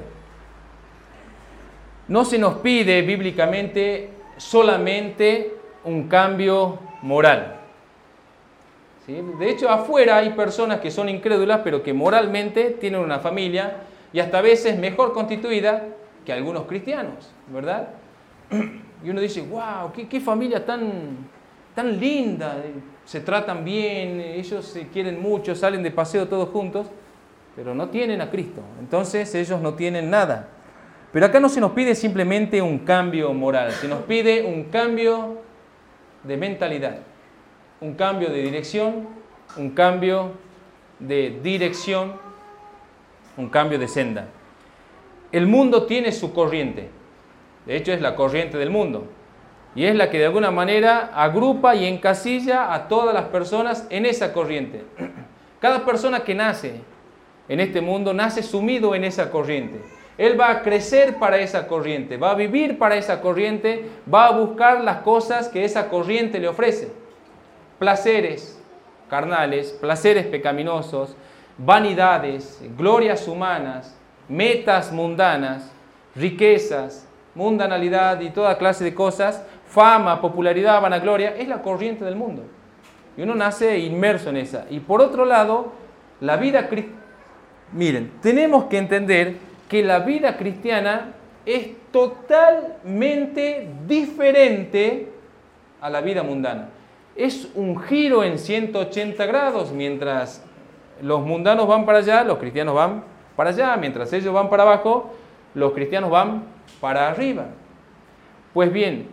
No se nos pide bíblicamente solamente un cambio moral. ¿Sí? De hecho, afuera hay personas que son incrédulas, pero que moralmente tienen una familia y hasta a veces mejor constituida que algunos cristianos, ¿verdad? Y uno dice, wow, qué, qué familia tan... tan linda, se tratan bien, ellos se quieren mucho, salen de paseo todos juntos. pero no tienen a Cristo. Entonces ellos no tienen nada. Pero acá no se nos pide simplemente un cambio moral, se nos pide un cambio de mentalidad, un cambio de dirección, un cambio de dirección, un cambio de senda. El mundo tiene su corriente, de hecho es la corriente del mundo, y es la que de alguna manera agrupa y encasilla a todas las personas en esa corriente. Cada persona que nace en este mundo nace sumido en esa corriente. Él va a crecer para esa corriente, va a vivir para esa corriente, va a buscar las cosas que esa corriente le ofrece. Placeres carnales, placeres pecaminosos, vanidades, glorias humanas, metas mundanas, riquezas, mundanalidad y toda clase de cosas, fama, popularidad, vanagloria, es la corriente del mundo. Y uno nace inmerso en esa. Y por otro lado, la vida cristiana, miren, tenemos que entender que la vida cristiana es totalmente diferente a la vida mundana. Es un giro en ciento ochenta grados, mientras los mundanos van para allá, los cristianos van para allá, mientras ellos van para abajo, los cristianos van para arriba. Pues bien,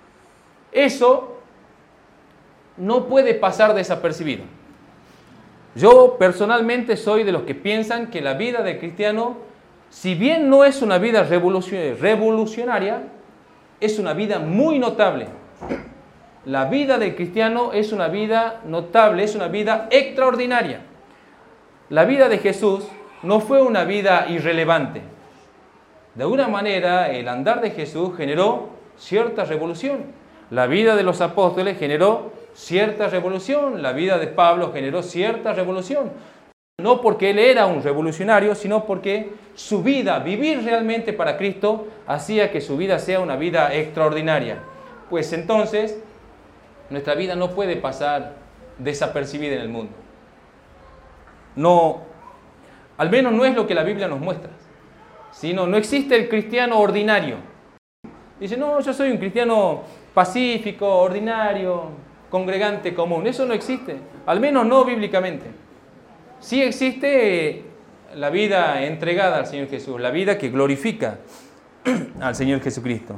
eso no puede pasar desapercibido. Yo personalmente soy de los que piensan que la vida del cristiano, si bien no es una vida revolucionaria, es una vida muy notable. La vida del cristiano es una vida notable, es una vida extraordinaria. La vida de Jesús no fue una vida irrelevante. De alguna manera, el andar de Jesús generó cierta revolución. La vida de los apóstoles generó cierta revolución. La vida de Pablo generó cierta revolución. No porque él era un revolucionario, sino porque su vida, vivir realmente para Cristo, hacía que su vida sea una vida extraordinaria. Pues entonces, nuestra vida no puede pasar desapercibida en el mundo. No, al menos no es lo que la Biblia nos muestra. Sino, no existe el cristiano ordinario. Dice, no, yo soy un cristiano pacífico, ordinario, congregante común. Eso no existe, al menos no bíblicamente. Sí existe la vida entregada al Señor Jesús, la vida que glorifica al Señor Jesucristo.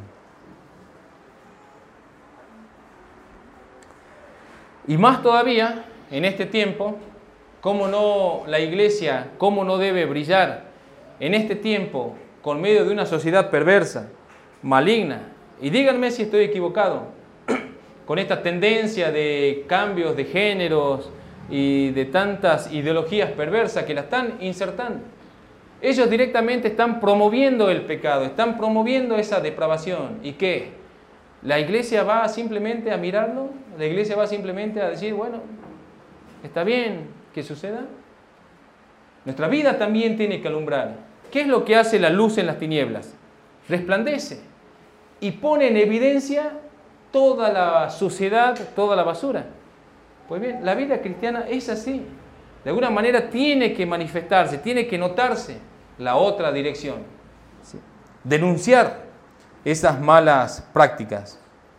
Y más todavía, en este tiempo, cómo no la iglesia, cómo no debe brillar en este tiempo con medio de una sociedad perversa, maligna. Y díganme si estoy equivocado, con esta tendencia de cambios de géneros y de tantas ideologías perversas que la están insertando. Ellos directamente están promoviendo el pecado, están promoviendo esa depravación. ¿Y qué? ¿La iglesia va simplemente a mirarlo? ¿La iglesia va simplemente a decir, bueno, está bien que suceda? Nuestra vida también tiene que alumbrar. ¿Qué es lo que hace la luz en las tinieblas? Resplandece y pone en evidencia toda la suciedad, toda la basura. Pues bien, la vida cristiana es así. De alguna manera tiene que manifestarse, tiene que notarse la otra dirección. ¿Sí? Denunciar esas malas prácticas.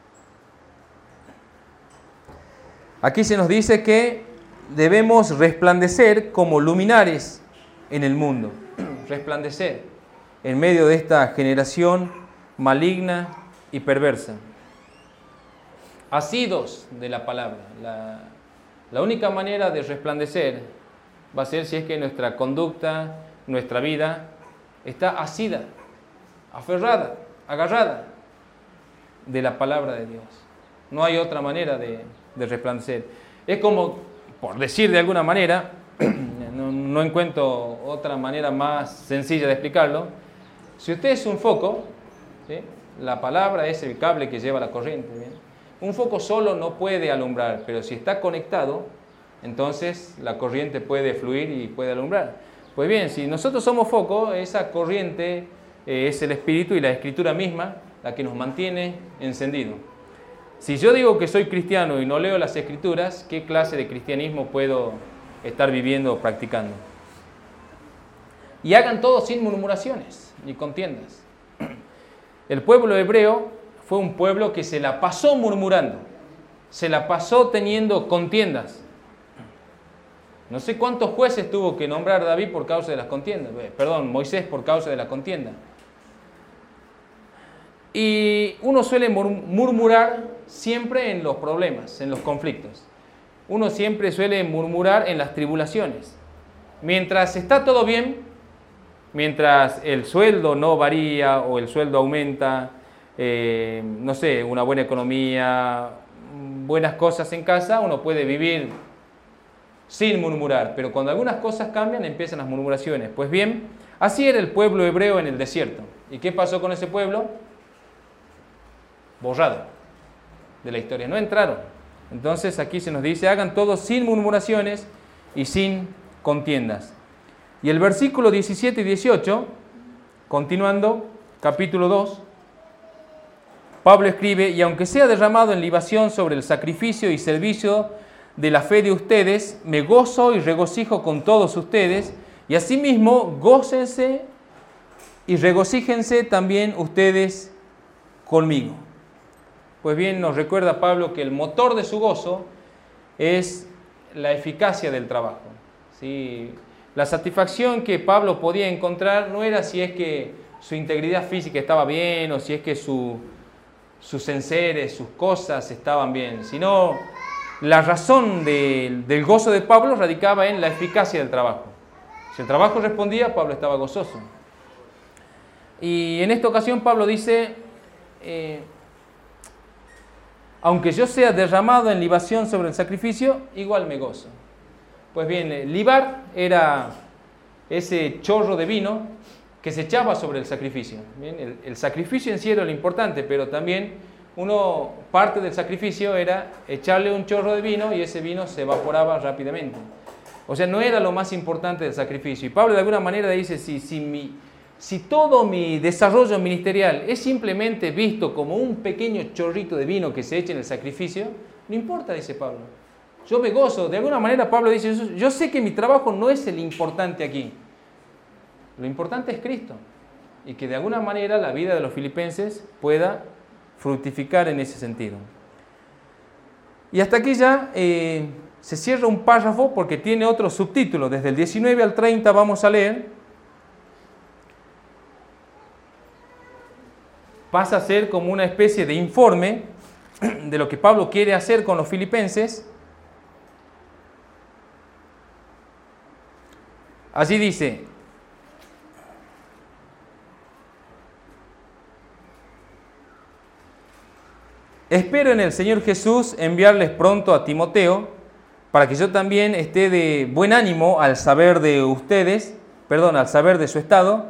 Aquí se nos dice que debemos resplandecer como luminares en el mundo. Resplandecer en medio de esta generación maligna y perversa. Asidos de la palabra. La, la única manera de resplandecer va a ser si es que nuestra conducta, nuestra vida, está asida, aferrada, agarrada de la palabra de Dios. No hay otra manera de, de resplandecer. Es como, por decir de alguna manera, no, no encuentro otra manera más sencilla de explicarlo. Si usted es un foco, ¿sí? La palabra es el cable que lleva la corriente, ¿bien? Un foco solo no puede alumbrar, pero si está conectado, entonces la corriente puede fluir y puede alumbrar. Pues bien, si nosotros somos foco, esa corriente eh, es el Espíritu y la Escritura misma la que nos mantiene encendido. Si yo digo que soy cristiano y no leo las Escrituras, ¿qué clase de cristianismo puedo estar viviendo o practicando? Y hagan todo sin murmuraciones ni contiendas. El pueblo hebreo fue un pueblo que se la pasó murmurando, se la pasó teniendo contiendas. No sé cuántos jueces tuvo que nombrar David por causa de las contiendas. Perdón, Moisés por causa de la contienda. Y uno suele murmurar siempre en los problemas, en los conflictos. Uno siempre suele murmurar en las tribulaciones. Mientras está todo bien, mientras el sueldo no varía o el sueldo aumenta, eh, no sé, una buena economía, buenas cosas en casa, uno puede vivir sin murmurar. Pero cuando algunas cosas cambian, empiezan las murmuraciones. Pues bien, así era el pueblo hebreo en el desierto. ¿Y qué pasó con ese pueblo? Borrado de la historia, no entraron. Entonces aquí se nos dice, hagan todo sin murmuraciones y sin contiendas. Y el versículo diecisiete y dieciocho, continuando, capítulo dos, Pablo escribe, y aunque sea derramado en libación sobre el sacrificio y servicio de la fe de ustedes, me gozo y regocijo con todos ustedes, y asimismo gócense y regocíjense también ustedes conmigo. Pues bien, nos recuerda Pablo que el motor de su gozo es la eficacia del trabajo. ¿Sí? La satisfacción que Pablo podía encontrar no era si es que su integridad física estaba bien o si es que su, sus enseres, sus cosas estaban bien, sino la razón de, del gozo de Pablo radicaba en la eficacia del trabajo. Si el trabajo respondía, Pablo estaba gozoso. Y en esta ocasión Pablo dice, eh, aunque yo sea derramado en libación sobre el sacrificio, igual me gozo. Pues bien, libar era ese chorro de vino que se echaba sobre el sacrificio. Bien, el, el sacrificio en sí era lo importante, pero también uno, parte del sacrificio era echarle un chorro de vino y ese vino se evaporaba rápidamente. O sea, no era lo más importante del sacrificio. Y Pablo de alguna manera dice, si, si, mi, si todo mi desarrollo ministerial es simplemente visto como un pequeño chorrito de vino que se echa en el sacrificio, no importa, dice Pablo. Yo me gozo. De alguna manera Pablo dice, yo sé que mi trabajo no es el importante aquí. Lo importante es Cristo. Y que de alguna manera la vida de los filipenses pueda fructificar en ese sentido. Y hasta aquí ya eh, se cierra un párrafo porque tiene otro subtítulo. Desde el diecinueve al treinta vamos a leer. Pasa a ser como una especie de informe de lo que Pablo quiere hacer con los filipenses. Así dice, espero en el Señor Jesús enviarles pronto a Timoteo, para que yo también esté de buen ánimo al saber de ustedes, perdón, al saber de su estado,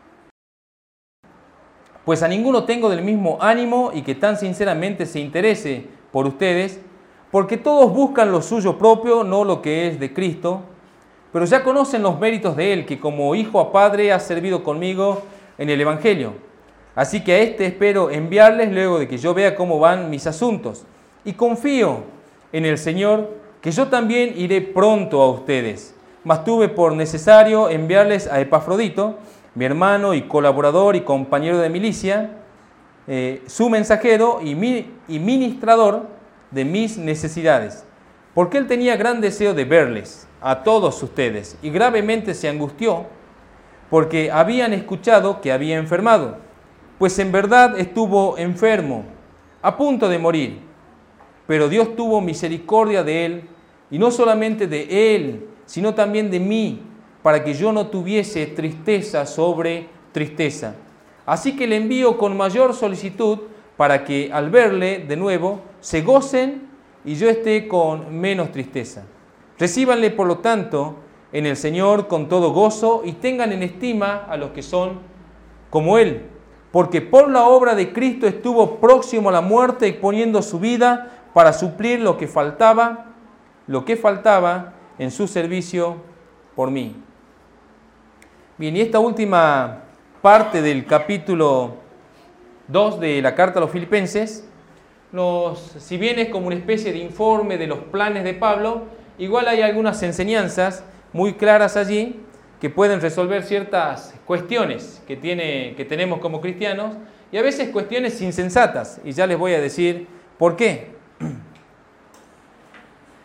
pues a ninguno tengo del mismo ánimo y que tan sinceramente se interese por ustedes, porque todos buscan lo suyo propio, no lo que es de Cristo, pero ya conocen los méritos de Él, que como hijo a padre ha servido conmigo en el Evangelio. Así que a este espero enviarles luego de que yo vea cómo van mis asuntos. Y confío en el Señor que yo también iré pronto a ustedes. Mas tuve por necesario enviarles a Epafrodito, mi hermano y colaborador y compañero de milicia, eh, su mensajero y, mi, y ministrador de mis necesidades. Porque él tenía gran deseo de verles a todos ustedes y gravemente se angustió porque habían escuchado que había enfermado, pues en verdad estuvo enfermo, a punto de morir. Pero Dios tuvo misericordia de él, y no solamente de él, sino también de mí, para que yo no tuviese tristeza sobre tristeza. Así que le envío con mayor solicitud, para que al verle de nuevo se gocen y yo esté con menos tristeza. Recíbanle, por lo tanto, en el Señor con todo gozo y tengan en estima a los que son como Él, porque por la obra de Cristo estuvo próximo a la muerte, exponiendo su vida para suplir lo que faltaba, lo que faltaba en su servicio por mí. Bien, y esta última parte del capítulo dos de la carta a los Filipenses, nos, si bien es como una especie de informe de los planes de Pablo, igual hay algunas enseñanzas muy claras allí que pueden resolver ciertas cuestiones que, tiene, que tenemos como cristianos y a veces cuestiones insensatas. Y ya les voy a decir por qué.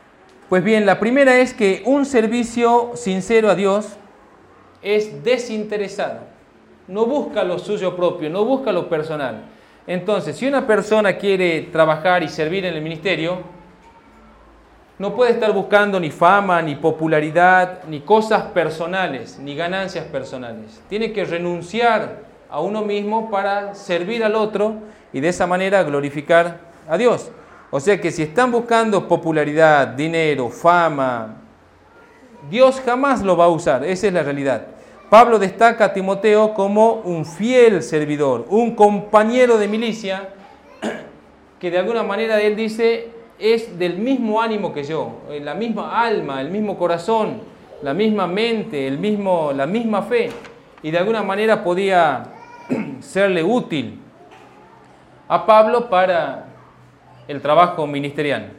Pues bien, la primera es que un servicio sincero a Dios es desinteresado. No busca lo suyo propio, no busca lo personal. Entonces, si una persona quiere trabajar y servir en el ministerio, no puede estar buscando ni fama, ni popularidad, ni cosas personales, ni ganancias personales. Tiene que renunciar a uno mismo para servir al otro y de esa manera glorificar a Dios. O sea que si están buscando popularidad, dinero, fama, Dios jamás lo va a usar, esa es la realidad. Pablo destaca a Timoteo como un fiel servidor, un compañero de milicia, que de alguna manera él dice es del mismo ánimo que yo, la misma alma, el mismo corazón, la misma mente, el mismo, la misma fe, y de alguna manera podía serle útil a Pablo para el trabajo ministerial.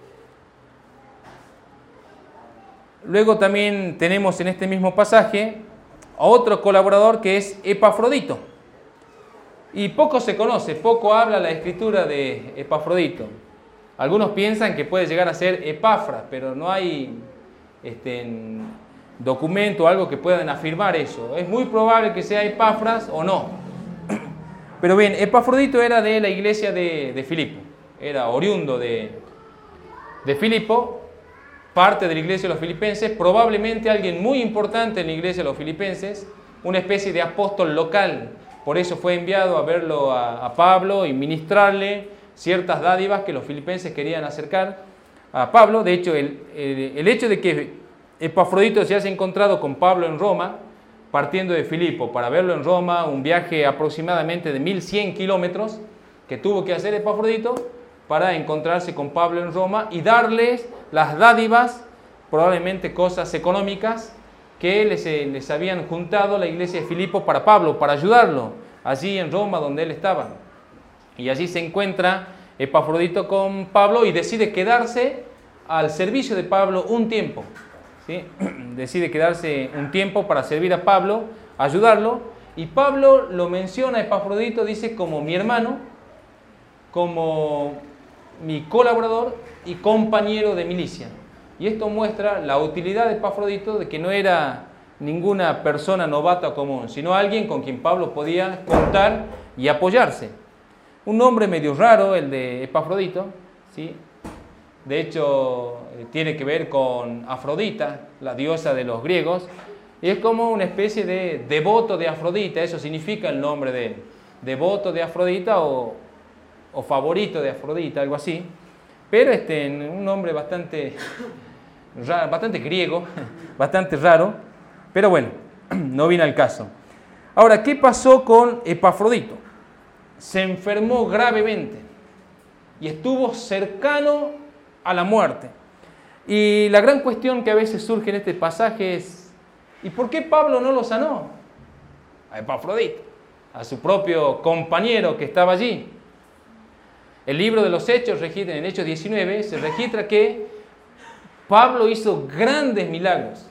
Luego también tenemos en este mismo pasaje a otro colaborador que es Epafrodito. Y poco se conoce, poco habla la escritura de Epafrodito. Algunos piensan que puede llegar a ser Epafras, pero no hay este, documento o algo que puedan afirmar eso. Es muy probable que sea Epafras o no. Pero bien, Epafrodito era de la iglesia de, de Filipo. Era oriundo de, de Filipo, parte de la iglesia de los filipenses, probablemente alguien muy importante en la iglesia de los filipenses, una especie de apóstol local. Por eso fue enviado a verlo a, a Pablo y ministrarle ciertas dádivas que los filipenses querían acercar a Pablo. De hecho, el, el, el hecho de que Epafrodito se haya encontrado con Pablo en Roma, partiendo de Filipo para verlo en Roma, un viaje aproximadamente de mil cien kilómetros que tuvo que hacer Epafrodito para encontrarse con Pablo en Roma y darles las dádivas, probablemente cosas económicas, que les, les habían juntado la iglesia de Filipo para Pablo, para ayudarlo, allí en Roma donde él estaba. Y allí se encuentra Epafrodito con Pablo y decide quedarse al servicio de Pablo un tiempo. ¿Sí? Decide quedarse un tiempo para servir a Pablo, ayudarlo, y Pablo lo menciona a Epafrodito, dice, como mi hermano, como mi colaborador y compañero de milicia. Y esto muestra la utilidad de Epafrodito, de que no era ninguna persona novata común, sino alguien con quien Pablo podía contar y apoyarse. Un nombre medio raro, el de Epafrodito, ¿sí? De hecho, tiene que ver con Afrodita, la diosa de los griegos, y es como una especie de devoto de Afrodita, eso significa el nombre de él, devoto de Afrodita o, o favorito de Afrodita, algo así, pero este, un nombre bastante, raro, bastante griego, bastante raro, pero bueno, no viene al caso. Ahora, ¿qué pasó con Epafrodito? Se enfermó gravemente y estuvo cercano a la muerte. Y la gran cuestión que a veces surge en este pasaje es, ¿y por qué Pablo no lo sanó? A Epafrodito, a su propio compañero que estaba allí. El libro de los Hechos, en el Hechos diecinueve, se registra que Pablo hizo grandes milagros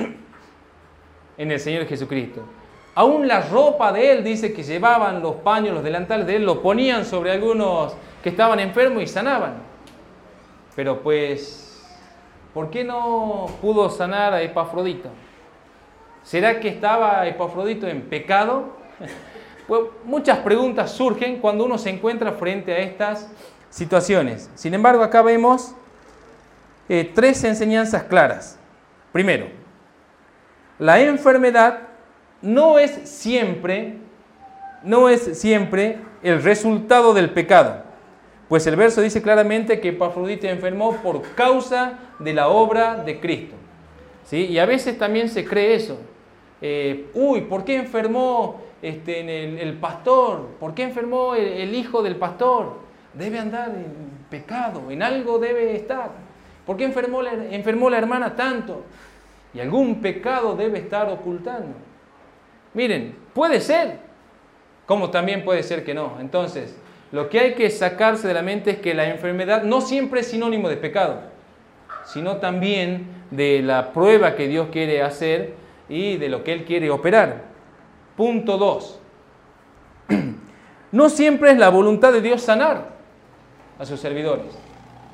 en el Señor Jesucristo. Aún la ropa de él, dice que llevaban los paños, los delantales de él, lo ponían sobre algunos que estaban enfermos y sanaban. Pero pues, ¿por qué no pudo sanar a Epafrodito? ¿Será que estaba Epafrodito en pecado? Pues muchas preguntas surgen cuando uno se encuentra frente a estas situaciones. Sin embargo, acá vemos eh, tres enseñanzas claras. Primero, la enfermedad no es siempre, no es siempre el resultado del pecado. Pues el verso dice claramente que Epafrodito enfermó por causa de la obra de Cristo. ¿Sí? Y a veces también se cree eso. Eh, uy, ¿por qué enfermó este, en el, el pastor? ¿Por qué enfermó el, el hijo del pastor? Debe andar en pecado, en algo debe estar. ¿Por qué enfermó la, enfermó la hermana tanto? Y algún pecado debe estar ocultando. Miren, puede ser, como también puede ser que no. Entonces, lo que hay que sacarse de la mente es que la enfermedad no siempre es sinónimo de pecado, sino también de la prueba que Dios quiere hacer y de lo que Él quiere operar. Punto dos. No siempre es la voluntad de Dios sanar a sus servidores.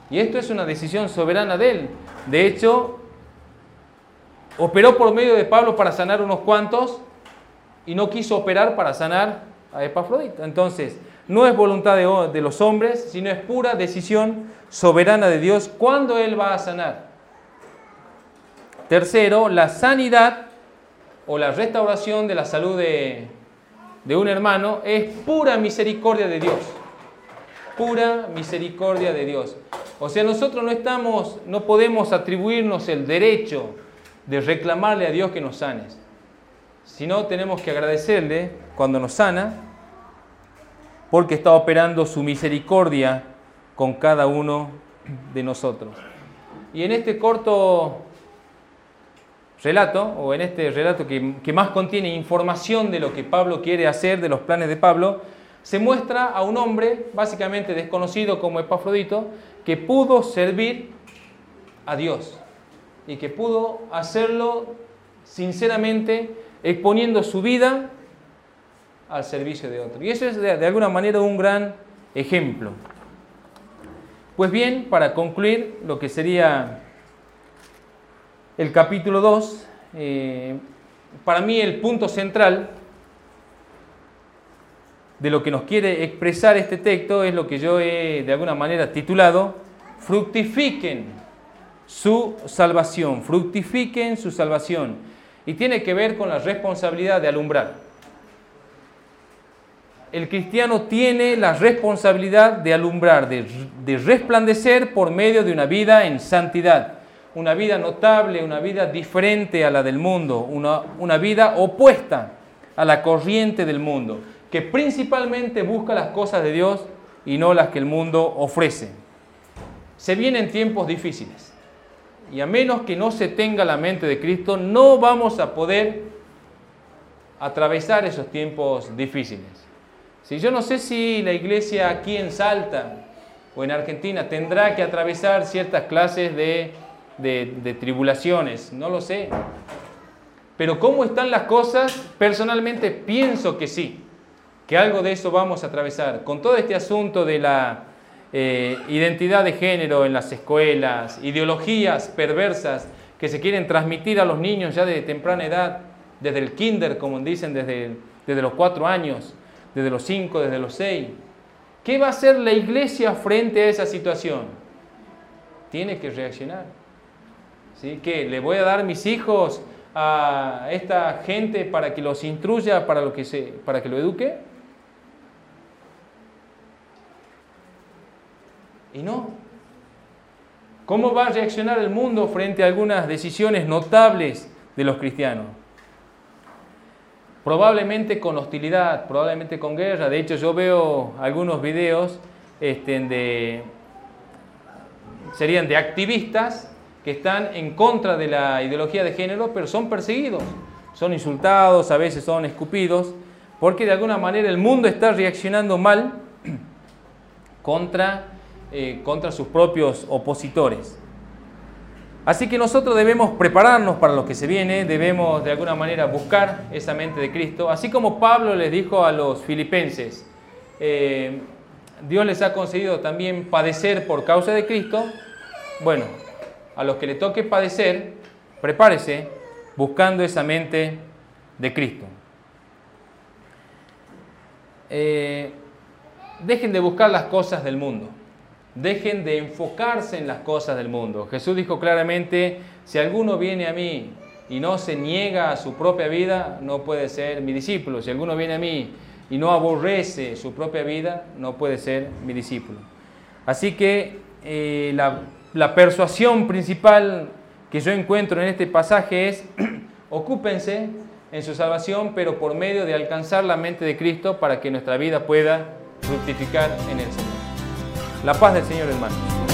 Y esto es una decisión soberana de Él. De hecho, operó por medio de Pablo para sanar unos cuantos y no quiso operar para sanar a Epafrodito. Entonces, no es voluntad de, de los hombres, sino es pura decisión soberana de Dios cuando Él va a sanar. Tercero, la sanidad o la restauración de la salud de, de un hermano es pura misericordia de Dios. Pura misericordia de Dios. O sea, nosotros no estamos, no podemos atribuirnos el derecho de reclamarle a Dios que nos sane, sino tenemos que agradecerle cuando nos sana, porque está operando su misericordia con cada uno de nosotros. Y en este corto relato, o en este relato que, que más contiene información de lo que Pablo quiere hacer, de los planes de Pablo, se muestra a un hombre básicamente desconocido como Epafrodito, que pudo servir a Dios y que pudo hacerlo sinceramente, exponiendo su vida al servicio de otro. Y eso es de, de alguna manera un gran ejemplo. Pues bien, para concluir lo que sería el capítulo dos, eh, para mí el punto central de lo que nos quiere expresar este texto es lo que yo he de alguna manera titulado fructifiquen su salvación, fructifiquen su salvación, y tiene que ver con la responsabilidad de alumbrar. El cristiano tiene la responsabilidad de alumbrar, de, de resplandecer por medio de una vida en santidad, una vida notable, una vida diferente a la del mundo, una, una vida opuesta a la corriente del mundo, que principalmente busca las cosas de Dios y no las que el mundo ofrece. Se vienen tiempos difíciles y a menos que no se tenga la mente de Cristo, no vamos a poder atravesar esos tiempos difíciles. Si yo no sé si la iglesia aquí en Salta o en Argentina tendrá que atravesar ciertas clases de, de, de tribulaciones, no lo sé. Pero cómo están las cosas, personalmente pienso que sí, que algo de eso vamos a atravesar. Con todo este asunto de la eh, identidad de género en las escuelas, ideologías perversas que se quieren transmitir a los niños ya de temprana edad, desde el kinder, como dicen, desde, desde los cuatro años, desde los cinco, desde los seis. ¿Qué va a hacer la iglesia frente a esa situación? Tiene que reaccionar. ¿Sí? ¿Qué? ¿Le voy a dar mis hijos a esta gente para que los instruya, para, lo que, se, para que lo eduque? Y no. ¿Cómo va a reaccionar el mundo frente a algunas decisiones notables de los cristianos? Probablemente con hostilidad, probablemente con guerra. De hecho, yo veo algunos videos este, de, serían de activistas que están en contra de la ideología de género, pero son perseguidos, son insultados, a veces son escupidos, porque de alguna manera el mundo está reaccionando mal contra, eh, contra sus propios opositores. Así que nosotros debemos prepararnos para lo que se viene, debemos de alguna manera buscar esa mente de Cristo, así como Pablo les dijo a los filipenses, eh, Dios les ha concedido también padecer por causa de Cristo. Bueno, a los que le toque padecer, prepárese buscando esa mente de Cristo. Eh, dejen de buscar las cosas del mundo. Dejen de enfocarse en las cosas del mundo. Jesús dijo claramente, si alguno viene a mí y no se niega a su propia vida, no puede ser mi discípulo. Si alguno viene a mí y no aborrece su propia vida, no puede ser mi discípulo. Así que eh, la, la persuasión principal que yo encuentro en este pasaje es, ocúpense en su salvación, pero por medio de alcanzar la mente de Cristo para que nuestra vida pueda fructificar en el Señor. La paz del Señor, hermanos.